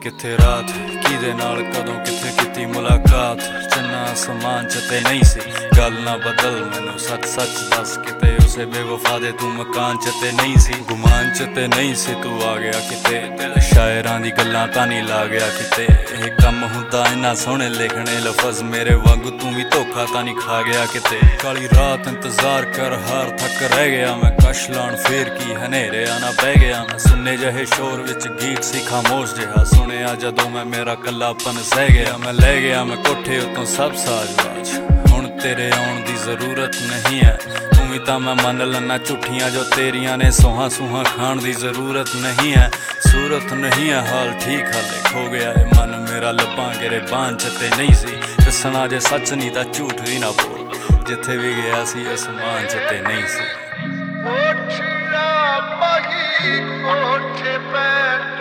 किथे रात किदे नाल कदों किथे कीती मुलाकात चन्ना आसमान च ते नहीं सी गल ना बदल मैनू सच सच दस किते उसे बेवफा दे तू मकान च ते नहीं सी गुमान च ते नहीं सी तू आ गया किते दिल शायरां दी गल्लां तां नहीं ला गया किते एह कम हुंदा इन्ना सोहणे लिखने लफज मेरे वांगू तू भी धोखा तां नहीं खा गया किते काली रात इंतजार कर हार थक रह गया मैं कश लाण फेर की हनेरे आना बह गया मैं सुनने जहे शोर विच गीत सी खामोश जिहा सुनिया जदों मैं मेरा कल्लापन सह गया मैं ले गया मैं कोठे उतों सब साज हुण तेरे आउण दी जरूरत नहीं है तू भी तां मैं मन लन्ना झूठियां जो तेरियां ने सोहा सूहा खाण दी जरूरत नहीं है सूरत नहीं है हाल ठीक हाले खो गया है मन मेरा लब्बां गिरे बांझ ते नहीं सी दसना जे सच नहीं तां झूठ भी ना बोल जिथे भी गया सी आसमान च ते नहीं सी Oche pe